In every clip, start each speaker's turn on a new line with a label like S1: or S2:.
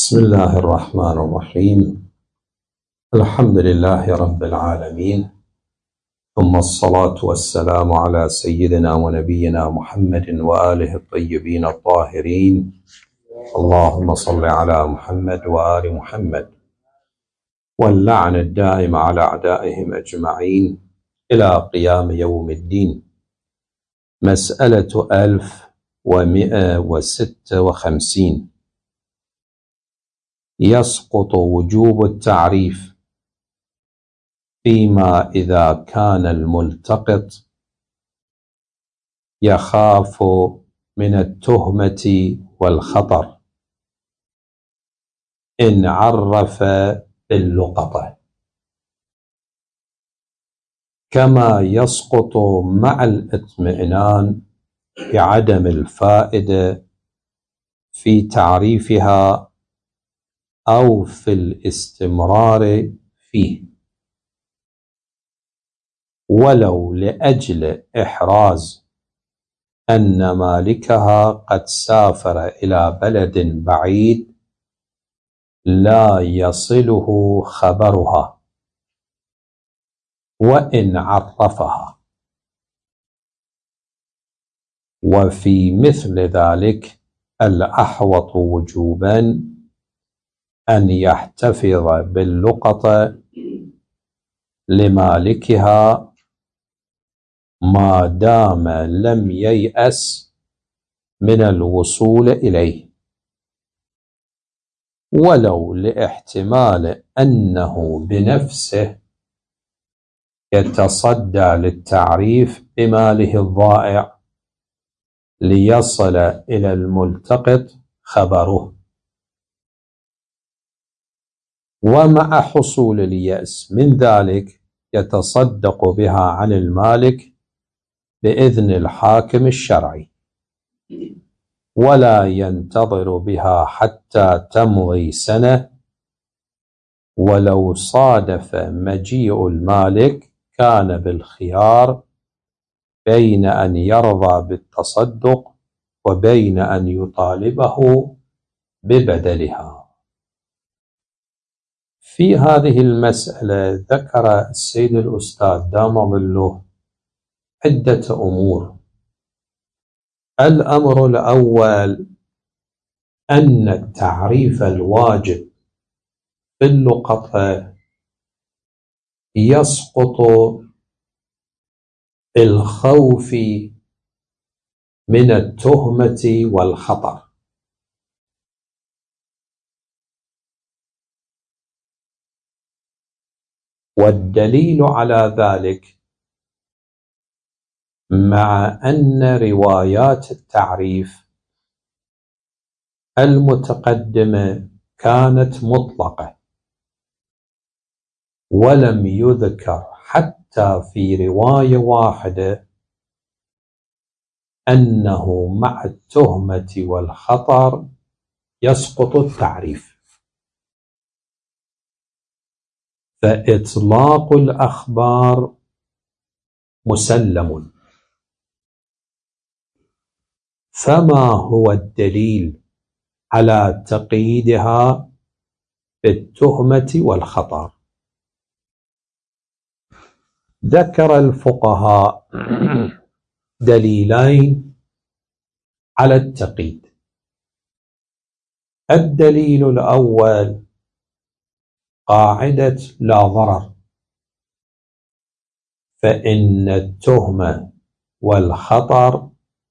S1: بسم الله الرحمن الرحيم. الحمد لله رب العالمين، ثم الصلاة والسلام على سيدنا ونبينا محمد وآله الطيبين الطاهرين. اللهم صل على محمد وآل محمد، واللعن الدائم على أعدائهم أجمعين إلى قيام يوم الدين. مسألة 1156. يسقط وجوب التعريف فيما إذا كان الملتقط يخاف من التهمة والخطر إن عرف باللقطة، كما يسقط مع الاطمئنان بعدم الفائدة في تعريفها أو في الاستمرار فيه، ولو لأجل إحراز أن مالكها قد سافر إلى بلد بعيد لا يصله خبرها وإن عرفها. وفي مثل ذلك الأحوط وجوبا أن يحتفظ باللقطة لمالكها ما دام لم ييأس من الوصول إليه، ولو لاحتمال أنه بنفسه يتصدى للتعريف بماله الضائع ليصل إلى الملتقط خبره. ومع حصول اليأس من ذلك يتصدق بها عن المالك بإذن الحاكم الشرعي، ولا ينتظر بها حتى تمضي سنة. ولو صادف مجيء المالك كان بالخيار بين أن يرضى بالتصدق وبين أن يطالبه ببدلها. في هذه المسألة ذكر السيد الأستاذ دام ظله عدة أمور. الأمر الأول أن التعريف الواجب في اللقطة يسقط بالخوف من التهمة والخطر، والدليل على ذلك مع أن روايات التعريف المتقدمة كانت مطلقة، ولم يذكر حتى في رواية واحدة أنه مع التهمة والخطر يسقط التعريف. فإطلاق الأخبار مسلم. فما هو الدليل على تقييدها بالتهمة والخطر؟ ذكر الفقهاء دليلين على التقييد. الدليل الأول قاعدة لا ضرر، فإن التهمة والخطر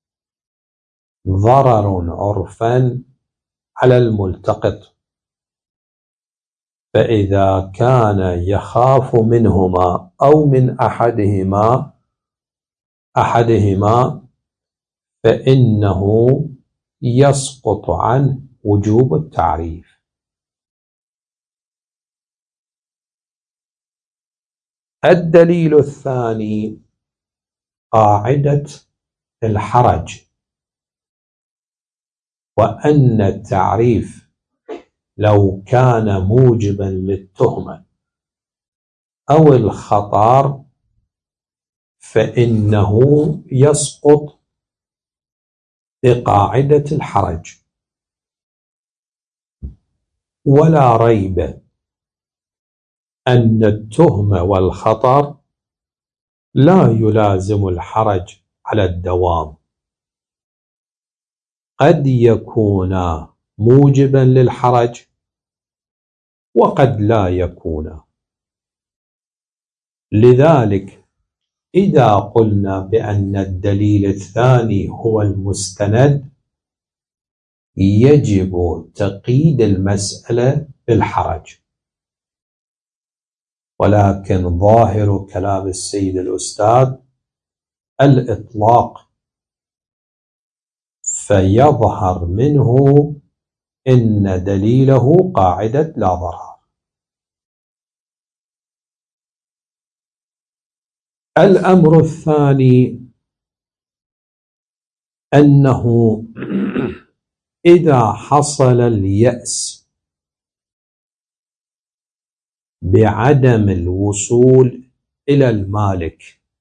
S1: ضرر عرفا على الملتقط، فإذا كان يخاف منهما أو من أحدهما فإنه يسقط عنه وجوب التعريف. الدليل الثاني قاعدة الحرج، وأن التعريف لو كان موجبا للتهمة أو الخطر فإنه يسقط بقاعدة الحرج. ولا ريب أن التهمة والخطر لا يلازم الحرج على الدوام، قد يكون موجبا للحرج وقد لا يكون. لذلك إذا قلنا بأن الدليل الثاني هو المستند يجب تقييد المسألة بالحرج، ولكن ظاهر كلام السيد الأستاذ الإطلاق، فيظهر منه إن دليله قاعدة لا ضرر. الأمر الثاني أنه إذا حصل اليأس بعدم الوصول إلى المالك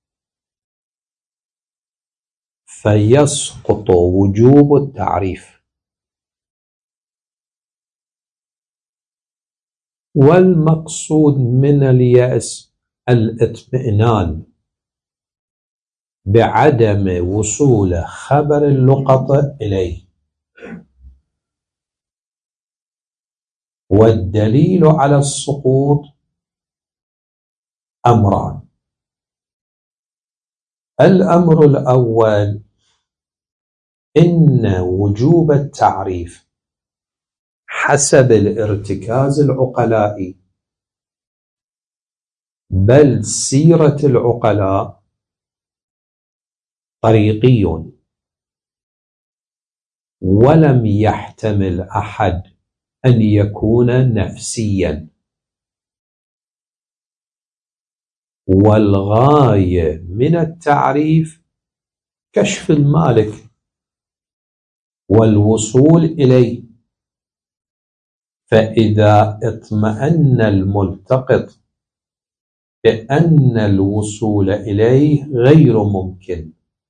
S1: فيسقط وجوب التعريف، والمقصود من اليأس الاطمئنان بعدم وصول خبر اللقطة إليه. والدليل على السقوط أمران: الأمر الأول إن وجوب التعريف حسب الارتكاز العقلائي، بل سيرة العقلاء طريقي، ولم يحتمل أحد أن يكون نفسيا، والغاية من التعريف كشف المالك والوصول إليه. فإذا اطمأن الملتقط بأن الوصول إليه غير ممكن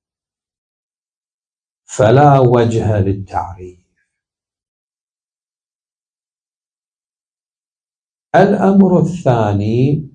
S1: فلا وجه للتعريف. الأمر الثاني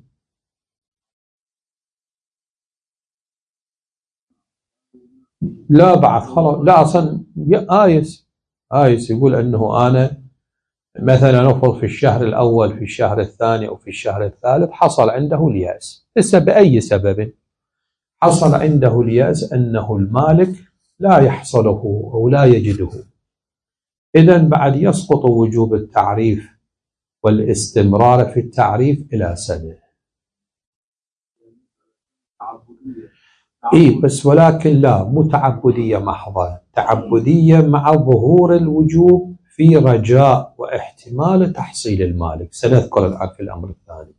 S1: لا بعد خلاص، لا أصلا آيس يقول أنه أنا مثلا نفرض في الشهر الأول في الشهر الثاني أو في الشهر الثالث حصل عنده اليأس، بأي سبب حصل عنده اليأس أنه المالك لا يحصله أو لا يجده، إذن بعد يسقط وجوب التعريف والاستمرار في التعريف إلى سنة. بس ولكن لا، مو تعبدية محضة، تعبدية مع ظهور الوجوب في رجاء واحتمال تحصيل المالك. سنذكر الآن في الأمر الثاني.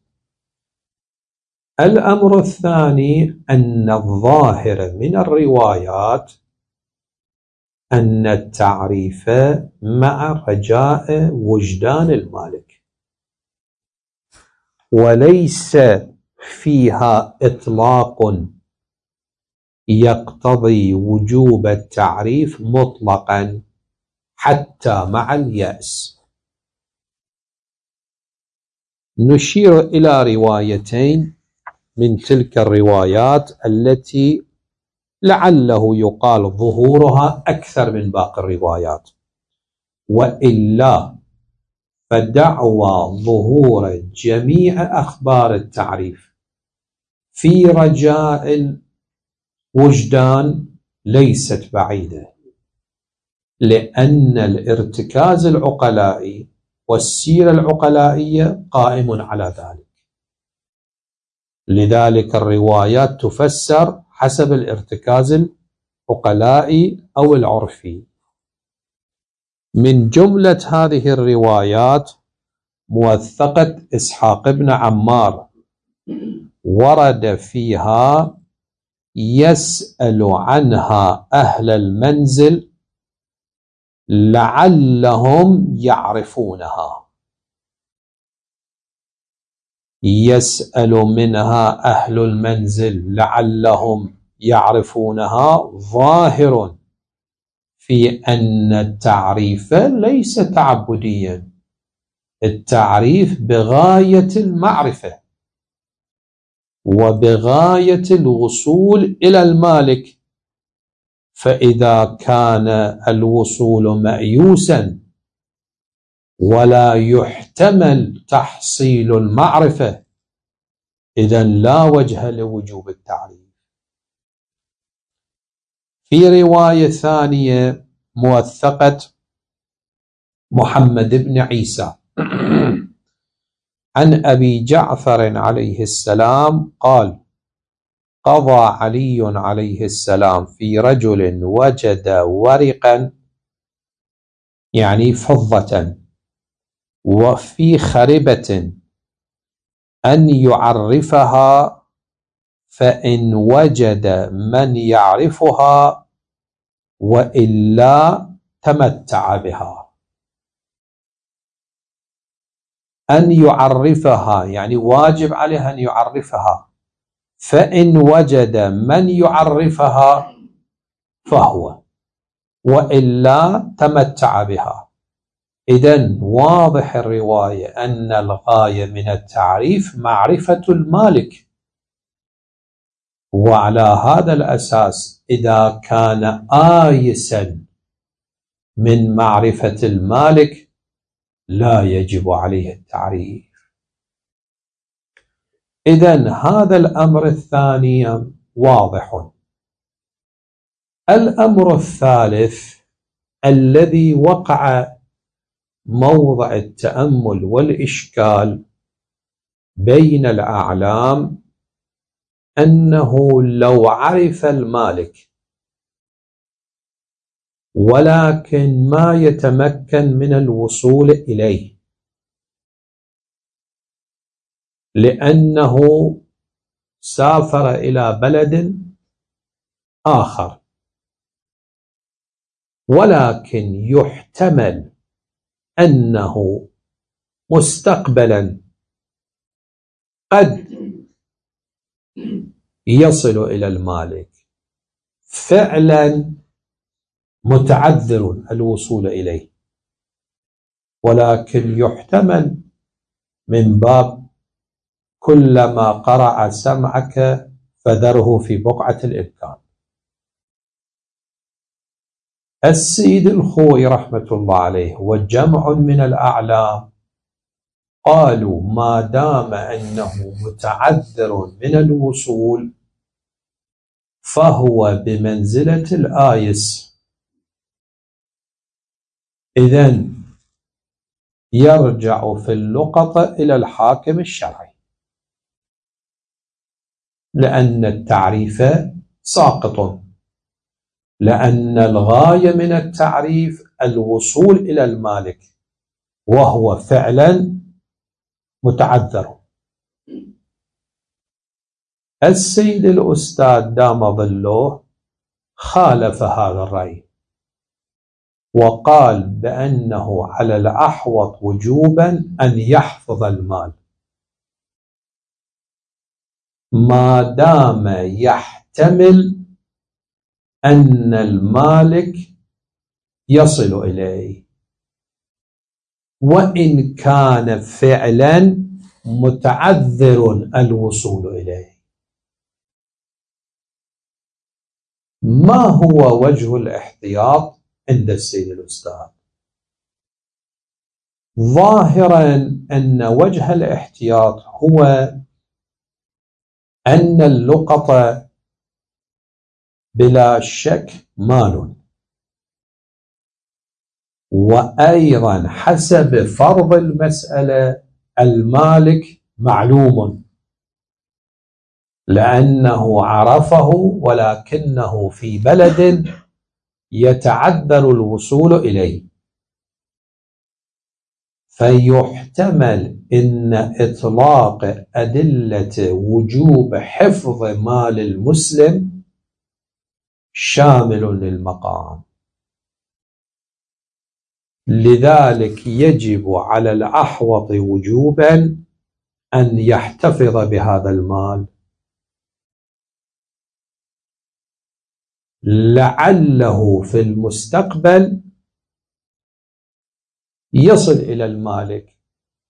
S1: الأمر الثاني أن الظاهر من الروايات أن التعريف مع رجاء وجدان المالك، وليس فيها إطلاق يقتضي وجوب التعريف مطلقا حتى مع اليأس. نشير إلى روايتين من تلك الروايات التي لعله يقال ظهورها أكثر من باقي الروايات، وإلا فدعوى ظهور جميع أخبار التعريف في رجاء الوجدان ليست بعيدة، لأن الارتكاز العقلائي والسيرة العقلائية قائم على ذلك. لذلك الروايات تفسر حسب الارتكاز العقلائي أو العرفي. من جملة هذه الروايات موثقة إسحاق بن عمار، ورد فيها يسأل عنها أهل المنزل لعلهم يعرفونها، يسأل منها أهل المنزل لعلهم يعرفونها، ظاهر في أن التعريف ليس تعبديا، التعريف بغاية المعرفة وبغاية الوصول إلى المالك، فإذا كان الوصول مأيوسا ولا يحتمل تحصيل المعرفة إذن لا وجه لوجوب التعريف. في رواية ثانية موثقة محمد بن عيسى عن أبي جعفر عليه السلام قال: قضى علي عليه السلام في رجل وجد ورقا يعني فضة وفي خربة أن يعرفها، فإن وجد من يعرفها وإلا تمتع بها. أن يعرفها يعني واجب عليه أن يعرفها، فإن وجد من يعرفها فهو، وإلا تمتع بها. إذن واضح الرواية أن الغاية من التعريف معرفة المالك، وعلى هذا الأساس إذا كان آيسا من معرفة المالك لا يجب عليه التعريف. إذن هذا الأمر الثاني واضح. الأمر الثالث الذي وقع موضع التأمل والإشكال بين الأعلام أنه لو عرف المالك ولكن ما يتمكن من الوصول إليه لأنه سافر إلى بلد آخر، ولكن يحتمل أنه مستقبلا قد يصل إلى المالك، فعلا متعذر الوصول إليه، ولكن يحتمل من باب كلما قرع سمعك فذره في بقعة الإمكان. السيد الخوئي رحمة الله عليه وجمع من الأعلام قالوا ما دام أنه متعذر من الوصول فهو بمنزلة الآيس، إذن يرجع في اللقطة إلى الحاكم الشرعي، لأن التعريف ساقط، لأن الغاية من التعريف الوصول إلى المالك وهو فعلا متعذر. السيد الأستاذ دام ظله خالف هذا الرأي وقال بأنه على الأحوط وجوبا أن يحفظ المال ما دام يحتمل أن المالك يصل إليه، وإن كان فعلا متعذر الوصول إليه. ما هو وجه الاحتياط عند السيد الأستاذ؟ ظاهرا أن وجه الاحتياط هو أن اللقطة بلا شك مال، وأيضا حسب فرض المسألة المالك معلوم لأنه عرفه ولكنه في بلد يتعذر الوصول إليه، فيحتمل أن إطلاق أدلة وجوب حفظ مال المسلم شامل للمقام، لذلك يجب على الأحوط وجوبا أن يحتفظ بهذا المال لعله في المستقبل يصل إلى المالك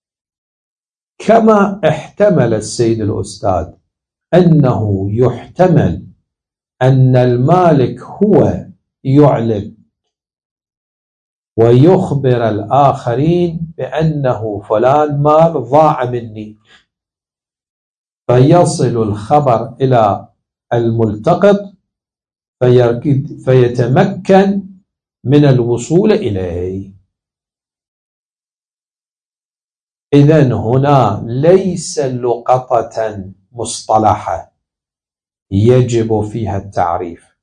S1: كما احتمل السيد الأستاذ أنه يحتمل أن المالك هو يعلم ويخبر الآخرين بأنه فلان مال ضاع مني، فيصل الخبر إلى الملتقط فيتمكن من الوصول إليه. إذن هنا ليس لقطة مصطلحة يجب فيها التعريف،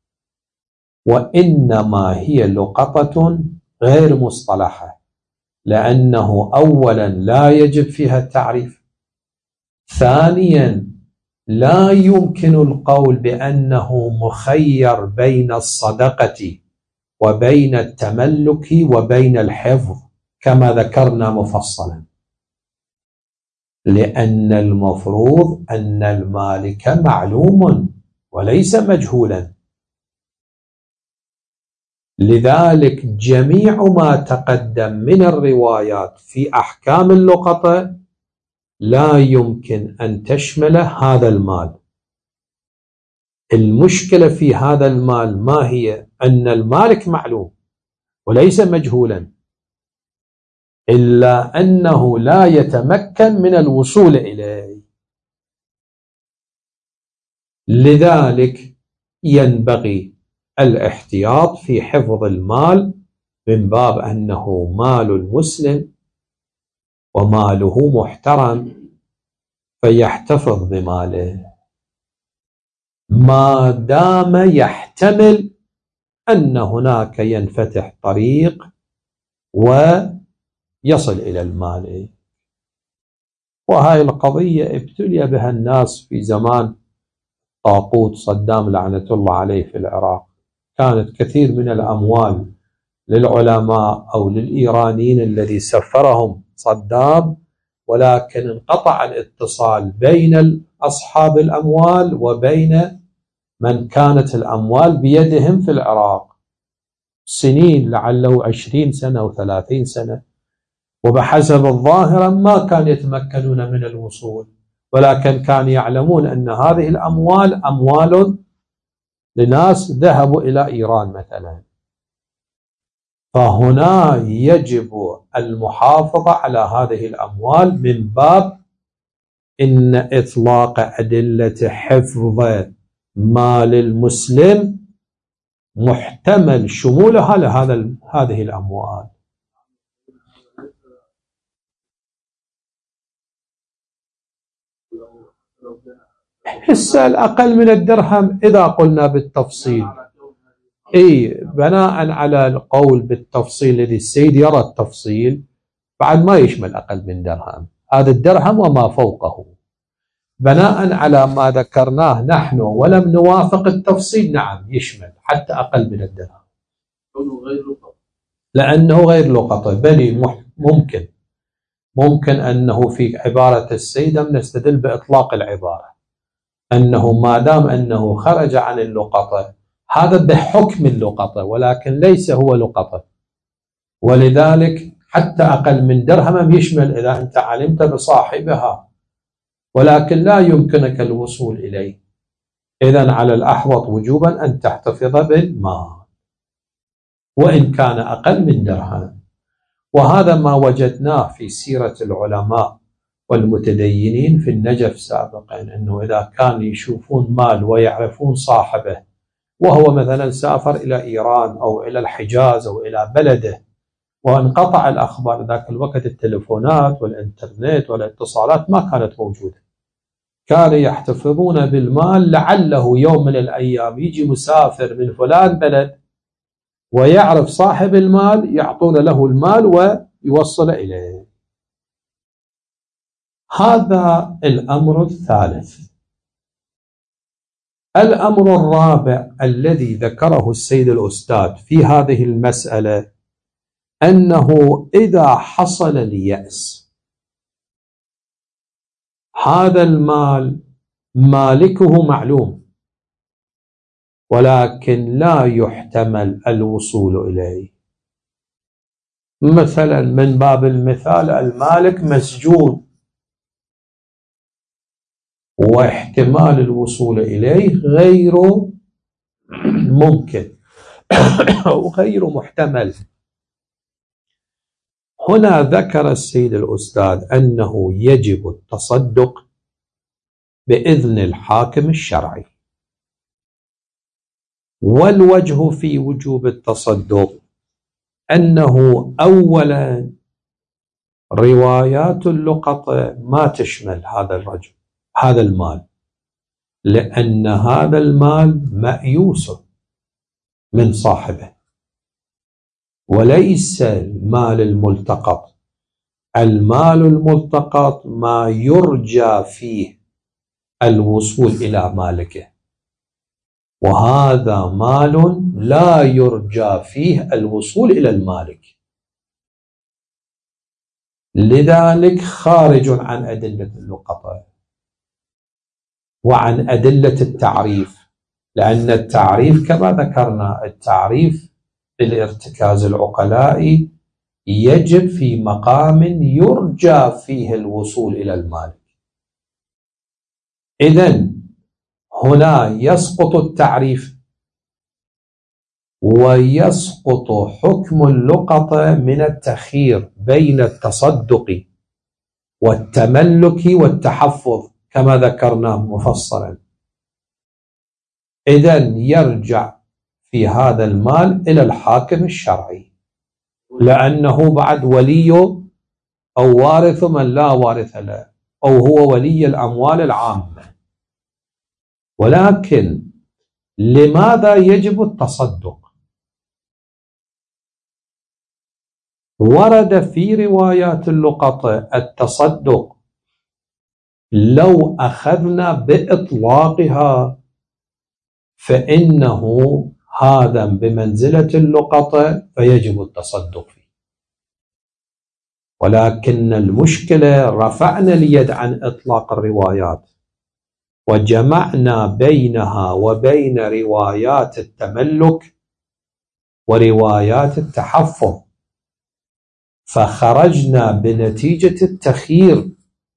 S1: وإنما هي لقطة غير مصطلحة، لأنه أولا لا يجب فيها التعريف، ثانيا لا يمكن القول بأنه مخير بين الصدقة وبين التملك وبين الحفظ كما ذكرنا مفصلا، لأن المفروض أن المالك معلوم وليس مجهولا. لذلك جميع ما تقدم من الروايات في أحكام اللقطة لا يمكن أن تشمل هذا المال. المشكلة في هذا المال ما هي؟ أن المالك معلوم وليس مجهولا، إلا أنه لا يتمكن من الوصول إليه. لذلك ينبغي الاحتياط في حفظ المال من باب أنه مال المسلم وماله محترم، فيحتفظ بماله ما دام يحتمل أن هناك ينفتح طريق ويصل إلى المال. وهاي القضية ابتلي بها الناس في زمان طاغوت صدام لعنة الله عليه في العراق. كانت كثير من الأموال للعلماء أو للإيرانيين الذي سفرهم صدام، ولكن انقطع الاتصال بين أصحاب الأموال وبين من كانت الأموال بيدهم في العراق سنين، لعله 20 سنة أو 30 سنة، وبحسب الظاهرة ما كان يتمكنون من الوصول، ولكن كانوا يعلمون أن هذه الأموال أموال لناس ذهبوا إلى إيران مثلا. فهنا يجب المحافظة على هذه الأموال من باب إن إطلاق أدلة حفظ مال المسلم محتمل شمولها هذه الأموال. هسه الأقل من الدرهم إذا قلنا بالتفصيل، بناء على القول بالتفصيل الذي السيد يرى التفصيل بعد ما يشمل أقل من درهم، هذا الدرهم وما فوقه. بناء على ما ذكرناه نحن ولم نوافق التفصيل، نعم يشمل حتى أقل من الدرهم، لأنه غير لقطة. بل ممكن أنه في عبارة السيد نستدل بإطلاق العبارة، أنه ما دام أنه خرج عن اللقطة هذا بحكم اللقطة، ولكن ليس هو لقطة، ولذلك حتى أقل من درهم يشمل إذا أنت علمت بصاحبها ولكن لا يمكنك الوصول إليه. إذن على الأحوط وجوبا أن تحتفظ بالمال وإن كان أقل من درهم. وهذا ما وجدناه في سيرة العلماء والمتدينين في النجف سابقا، أنه إذا كانوا يشوفون مال ويعرفون صاحبه وهو مثلا سافر إلى إيران أو إلى الحجاز أو إلى بلده وانقطع الأخبار، ذاك الوقت التلفونات والإنترنت والاتصالات ما كانت موجودة، كانوا يحتفظون بالمال لعله يوم من الأيام يجي مسافر من فلان بلد ويعرف صاحب المال يعطون له المال ويوصل إليه. هذا الأمر الثالث. الأمر الرابع الذي ذكره السيد الأستاذ في هذه المسألة أنه إذا حصل اليأس، هذا المال مالكه معلوم ولكن لا يحتمل الوصول إليه. مثلا من باب المثال المالك مسجون واحتمال الوصول إليه غير ممكن وغير محتمل. هنا ذكر السيد الأستاذ أنه يجب التصدق بإذن الحاكم الشرعي. والوجه في وجوب التصدق أنه أولا روايات اللقطة ما تشمل هذا الرجل هذا المال، لأن هذا المال مأيوس من صاحبه وليس المال الملتقط. المال الملتقط ما يرجى فيه الوصول إلى مالكه، وهذا مال لا يرجى فيه الوصول إلى المالك، لذلك خارج عن أدلة اللقطة وعن أدلة التعريف، لأن التعريف كما ذكرنا التعريف بالارتكاز العقلائي يجب في مقام يرجى فيه الوصول إلى المالك. إذن هنا يسقط التعريف ويسقط حكم اللقطة من التخيير بين التصدق والتملك والتحفظ كما ذكرنا مفصلا. إذن يرجع في هذا المال إلى الحاكم الشرعي، لأنه بعد ولي أو وارث من لا وارث له، أو هو ولي الأموال العامة. ولكن لماذا يجب التصدق؟ ورد في روايات اللقطة التصدق لو أخذنا بإطلاقها فإنه هذا بمنزلة اللقطة فيجب التصدق فيه، ولكن المشكلة رفعنا اليد عن إطلاق الروايات وجمعنا بينها وبين روايات التملك وروايات التحفظ، فخرجنا بنتيجة التخيير.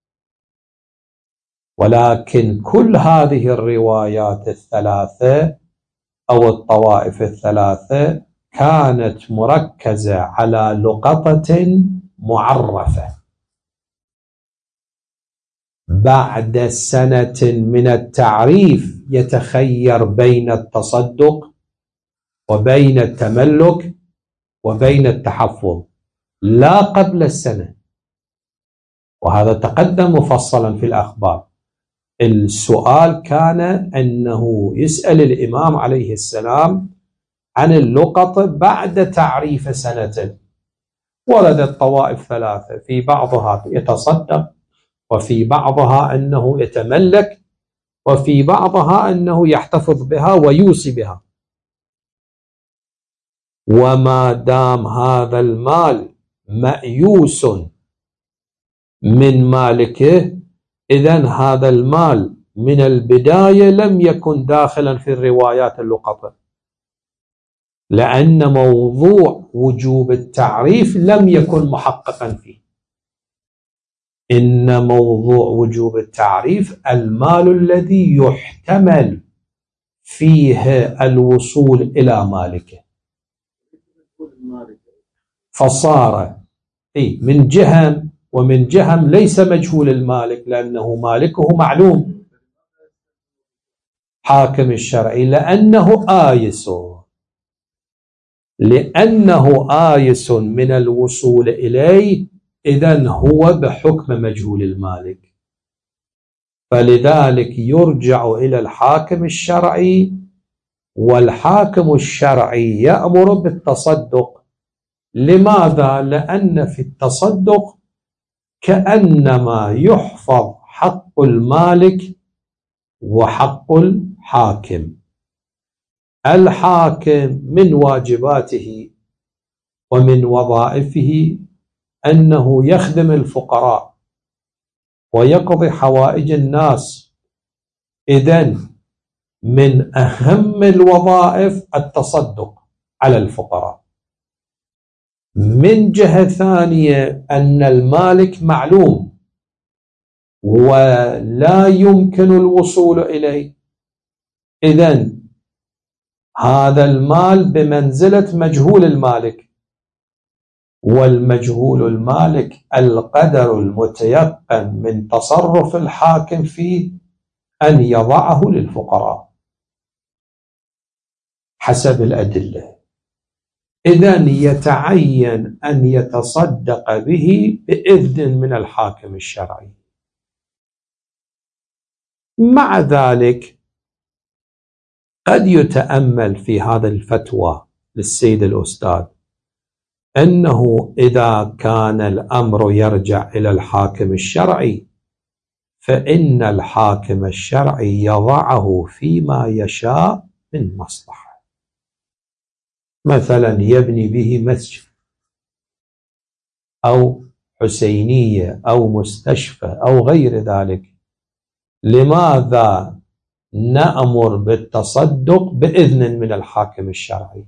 S1: ولكن كل هذه الروايات الثلاثة أو الطوائف الثلاثة كانت مركزة على لقطة معرفة بعد سنة من التعريف يتخير بين التصدق وبين التملك وبين التحفظ، لا قبل السنة. وهذا تقدم مفصلا في الأخبار. السؤال كان أنه يسأل الإمام عليه السلام عن اللقطة بعد تعريف سنة. وردت طوائف ثلاثة، في بعضها يتصدق، وفي بعضها أنه يتملك، وفي بعضها أنه يحتفظ بها ويوصي بها. وما دام هذا المال مأيوس من مالكه، إذن هذا المال من البداية لم يكن داخلا في الروايات اللقطة، لأن موضوع وجوب التعريف لم يكن محققا فيه. إن موضوع وجوب التعريف المال الذي يحتمل فيه الوصول إلى مالكه، فصار من جهة، ومن جهة ليس مجهول المالك لأنه مالكه معلوم حاكم الشرعي، لأنه آيس من الوصول إليه، إذن هو بحكم مجهول المالك، فلذلك يرجع إلى الحاكم الشرعي. والحاكم الشرعي يأمر بالتصدق. لماذا؟ لأن في التصدق كأنما يحفظ حق المالك وحق الحاكم. الحاكم من واجباته ومن وظائفه أنه يخدم الفقراء ويقضي حوائج الناس، إذن من أهم الوظائف التصدق على الفقراء. من جهة ثانية أن المالك معلوم ولا يمكن الوصول إليه، إذن هذا المال بمنزلة مجهول المالك، والمجهول المالك القدر المتيقن من تصرف الحاكم فيه أن يضعه للفقراء حسب الأدلة، إذن يتعين أن يتصدق به بإذن من الحاكم الشرعي. مع ذلك قد يتأمل في هذا الفتوى للسيد الأستاذ أنه إذا كان الأمر يرجع إلى الحاكم الشرعي فإن الحاكم الشرعي يضعه فيما يشاء من مصلحة، مثلا يبني به مسجد أو حسينية أو مستشفى أو غير ذلك. لماذا نأمر بالتصدق بإذن من الحاكم الشرعي؟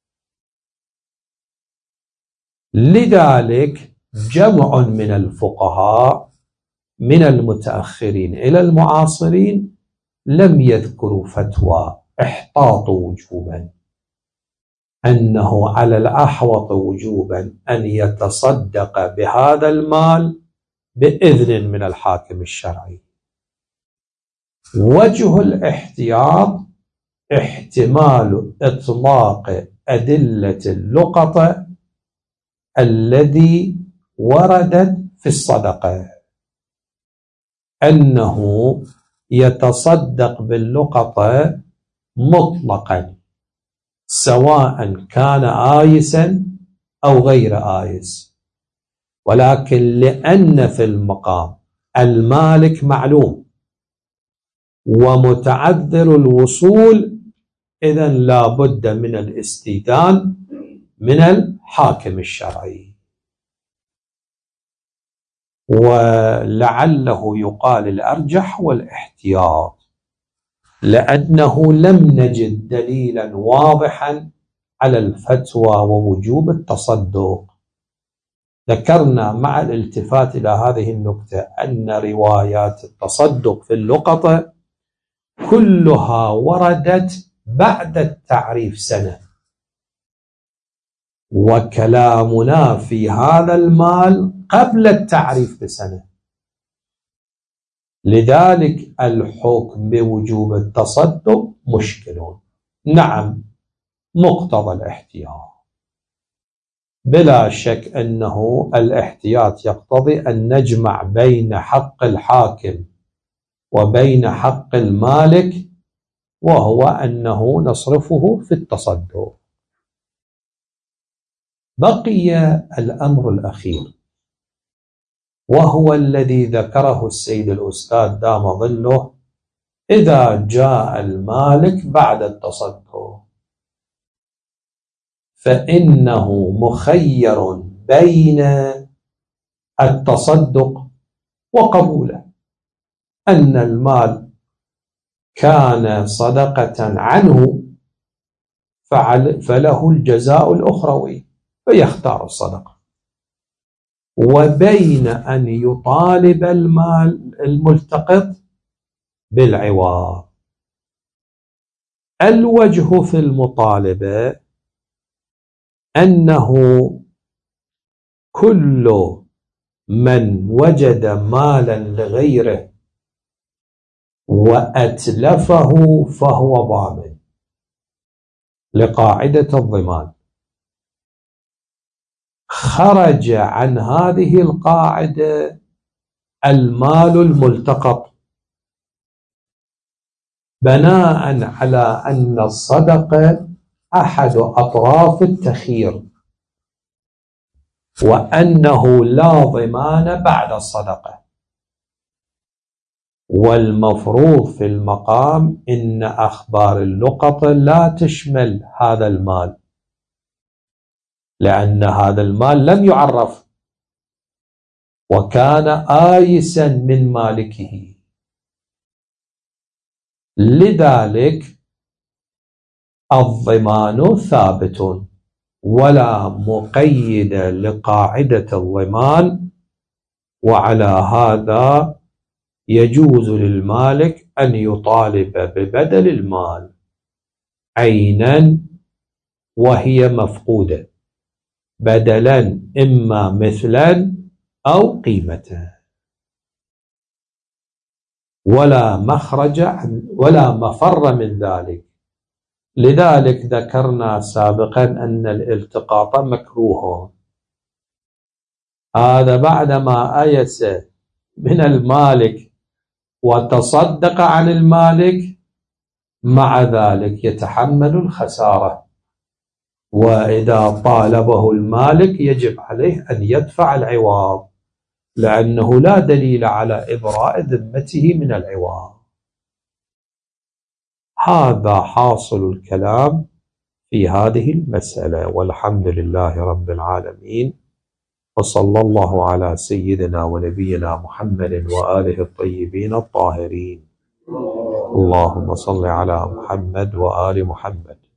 S1: لذلك جمع من الفقهاء من المتأخرين إلى المعاصرين لم يذكروا فتوى احتاطوا وجوبا أنه على الأحوط وجوبا أن يتصدق بهذا المال بإذن من الحاكم الشرعي. وجه الاحتياط احتمال إطلاق أدلة اللقطة الذي وردت في الصدقة، أنه يتصدق باللقطة مطلقا سواء كان آيسا أو غير آيس، ولكن لأن في المقام المالك معلوم ومتعذر الوصول، إذن لا بد من الاستئذان من الحاكم الشرعي. ولعله يقال الأرجح والاحتياط، لأنه لم نجد دليلا واضحا على الفتوى ووجوب التصدق. ذكرنا مع الالتفات إلى هذه النكتة أن روايات التصدق في اللقطة كلها وردت بعد التعريف سنة، وكلامنا في هذا المال قبل التعريف بسنة، لذلك الحكم بوجوب التصدق مشكل. نعم مقتضى الاحتياط، بلا شك أنه الاحتياط يقتضي أن نجمع بين حق الحاكم وبين حق المالك، وهو أنه نصرفه في التصدق. بقي الأمر الأخير وهو الذي ذكره السيد الأستاذ دام ظله، إذا جاء المالك بعد التصدق فإنه مخير بين التصدق وقبوله، أن المال كان صدقة عنه فله الجزاء الأخروي فيختار الصدقة، وبين أن يطالب المال الملتقط بالعوض. الوجه في المطالبة أنه كل من وجد مالا لغيره وأتلفه فهو ضامن لقاعدة الضمان. خرج عن هذه القاعدة المال الملتقط بناء على أن الصدقة أحد أطراف التخيير، وأنه لا ضمان بعد الصدقة، والمفروض في المقام إن أخبار اللقطة لا تشمل هذا المال، لأن هذا المال لم يعرف وكان آيسا من مالكه. لذلك الضمان ثابت ولا مقيد لقاعدة الضمان، وعلى هذا يجوز للمالك أن يطالب ببدل المال عينا وهي مفقودة، بدلا إما مثلا أو قيمة، ولا مخرج ولا مفر من ذلك. لذلك ذكرنا سابقا أن الالتقاط مكروه. هذا بعدما أيس من المالك وتصدق عن المالك، مع ذلك يتحمل الخسارة، وإذا طالبه المالك يجب عليه أن يدفع العوض، لأنه لا دليل على إبراء ذمته من العوض. هذا حاصل الكلام في هذه المسألة، والحمد لله رب العالمين، وصلى الله على سيدنا ونبينا محمد وآله الطيبين الطاهرين. اللهم صل على محمد وآل محمد.